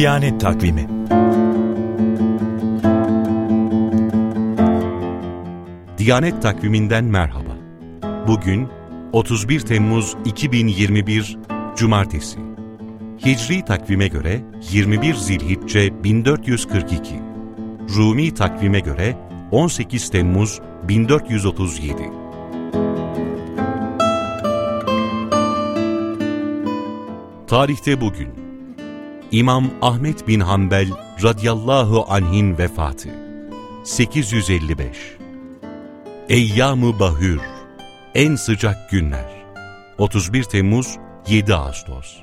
Diyanet Takvimi. Diyanet Takvimi'nden merhaba. Bugün 31 Temmuz 2021 Cumartesi. Hicri takvime göre 21 Zilhicce 1442. Rumi takvime göre 18 Temmuz 1437. Tarihte bugün İmam Ahmet bin Hanbel radıyallahu anh'in vefatı 855. Eyyam-ı Bahür, en sıcak günler 31 Temmuz 7 Ağustos.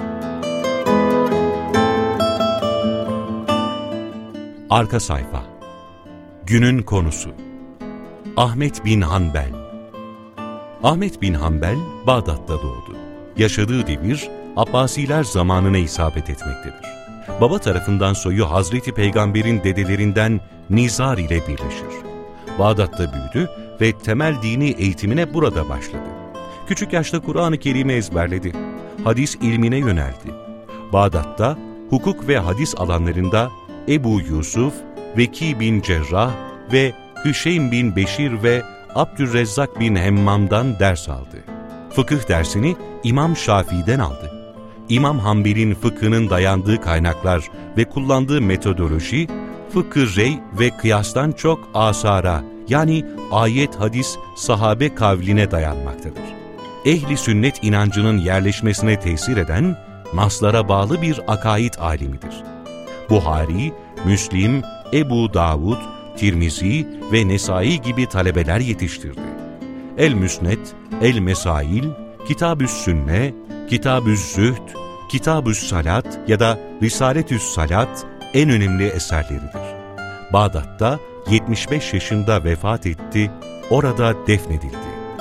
Arka sayfa. Günün konusu Ahmet bin Hanbel. Ahmet bin Hanbel Bağdat'ta doğdu. Yaşadığı devir Abbasiler zamanına isabet etmektedir. Baba tarafından soyu Hazreti Peygamber'in dedelerinden Nizar ile birleşir. Bağdat'ta büyüdü ve temel dini eğitimine burada başladı. Küçük yaşta Kur'an-ı Kerim'i ezberledi. Hadis ilmine yöneldi. Bağdat'ta hukuk ve hadis alanlarında Ebu Yusuf, Veki bin Cerrah ve Hüşeym bin Beşir ve Abdülrezzak bin Hemmam'dan ders aldı. Fıkıh dersini İmam Şafii'den aldı. İmam Hanbel'in fıkhının dayandığı kaynaklar ve kullandığı metodoloji, fıkıh rey ve kıyastan çok asara, yani ayet, hadis, sahabe kavline dayanmaktadır. Ehli sünnet inancının yerleşmesine tesir eden, naslara bağlı bir akaid alimidir. Buhari, Müslim, Ebu Davud, Tirmizi ve Nesai gibi talebeler yetiştirdi. El-Müsned, El-Mesail, Kitab-ü Sünne, Kitab-ü Zühd, Kitab-ü Salat ya da Risalet-ü Salat en önemli eserleridir. Bağdat'ta 75 yaşında vefat etti, orada defnedildi.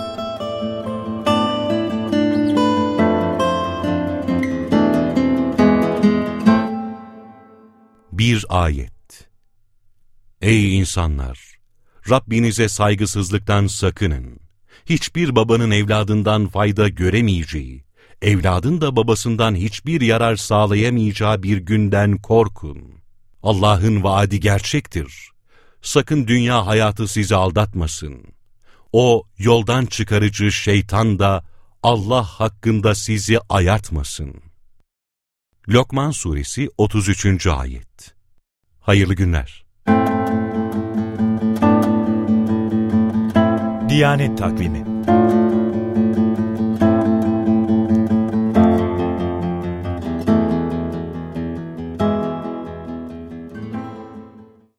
Bir ayet. Ey insanlar! Rabbinize saygısızlıktan sakının. Hiçbir babanın evladından fayda göremeyeceği, evladın da babasından hiçbir yarar sağlayamayacağı bir günden korkun. Allah'ın vaadi gerçektir. Sakın dünya hayatı sizi aldatmasın. O yoldan çıkarıcı şeytan da Allah hakkında sizi ayartmasın. Lokman Suresi 33. Ayet. Hayırlı günler. Diyanet Takvimi.